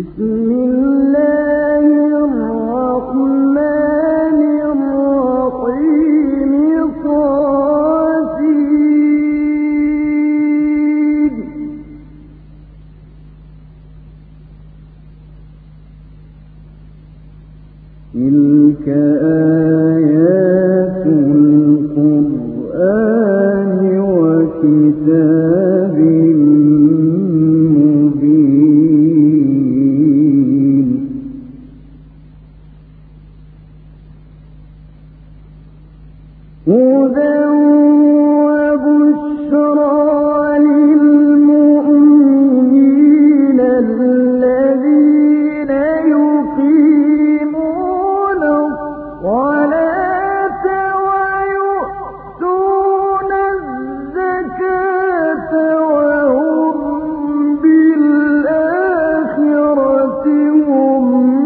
تلك آيات القرآن وكتاب مبين هدى وبشرى للمؤمنين الذين يقيمون الصلاة ويؤتون الزكاة وهم بالآخرة هم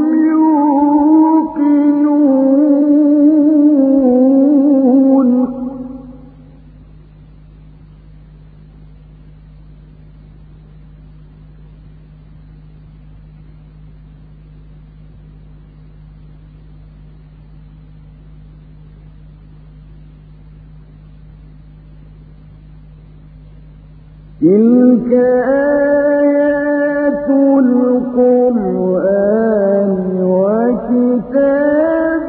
يوقنون تلك آيات القرآن وكتاب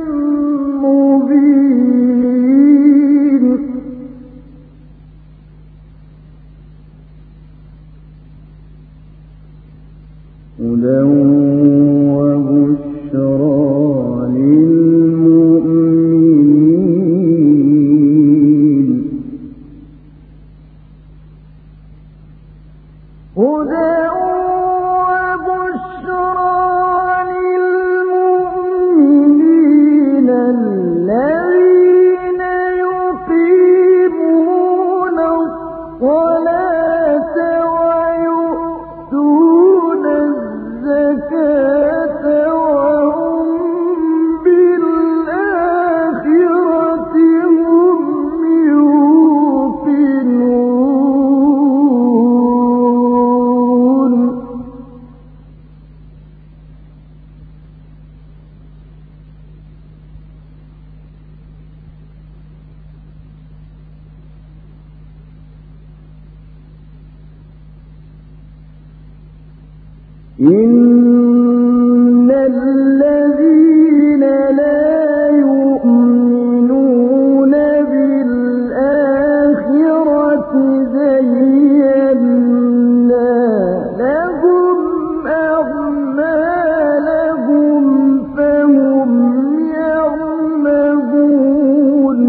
مبين هدى وبشرى للمؤمنين هدى وبشرى للمؤمنين الذين يقيمون الصلاة ويؤتون الزكاة وهم بالآخرة هم يوقنون إن الذين لا يؤمنون بالآخرة زينا لهم أعمالهم فهم يعمهون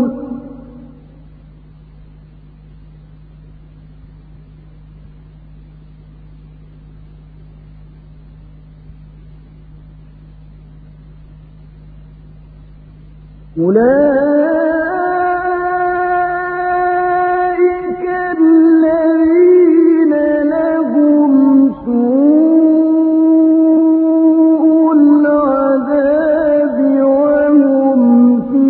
أولئك الذين لهم سوء العذاب وهم في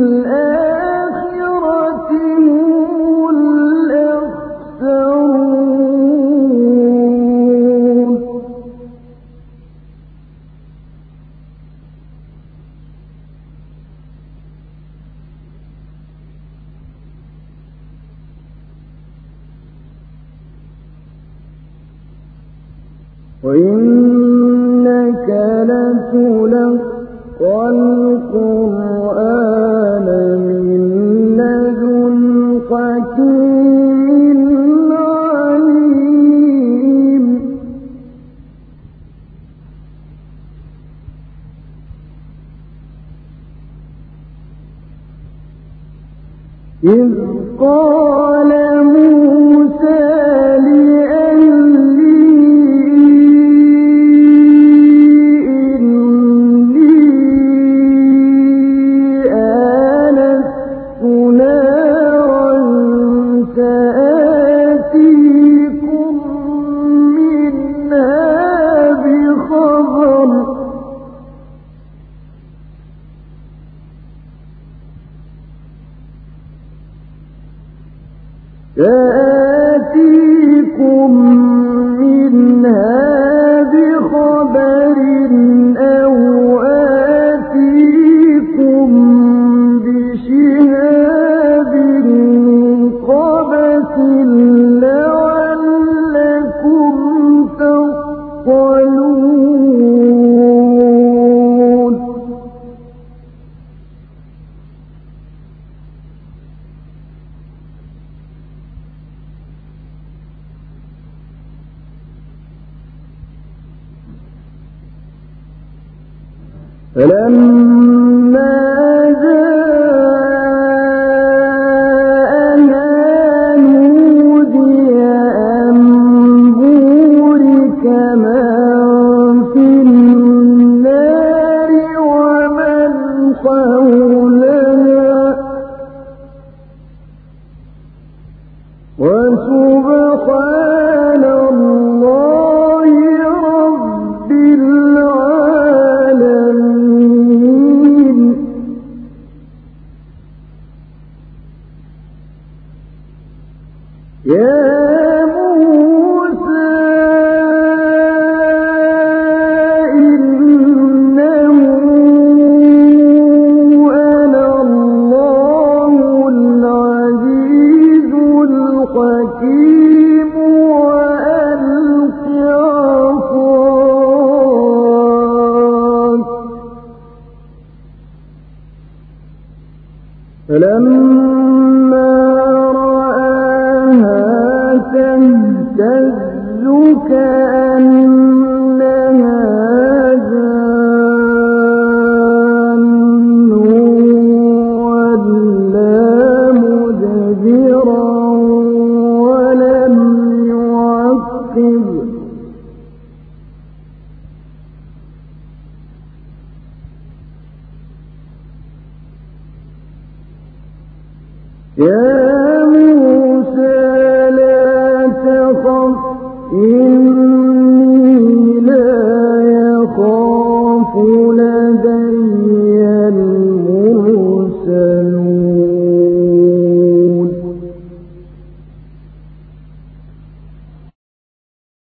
الآخرة هم الأخسرون وإنك لتلقى القرآن من لدن حكيم عليم إذ قال موسى لأهله إني آنست نارا سآتيكم منها بخبر يا يثقلون فلما جاءها نودي أن بورك من في النار ومن حولها وسبحان الله رب العالمين. يا موسى إنه أنا الله العزيز الحكيم وألق عصاك فلما تهتز كأنها جان ولا مدبرا ولم يعقب يا موسى لا تخف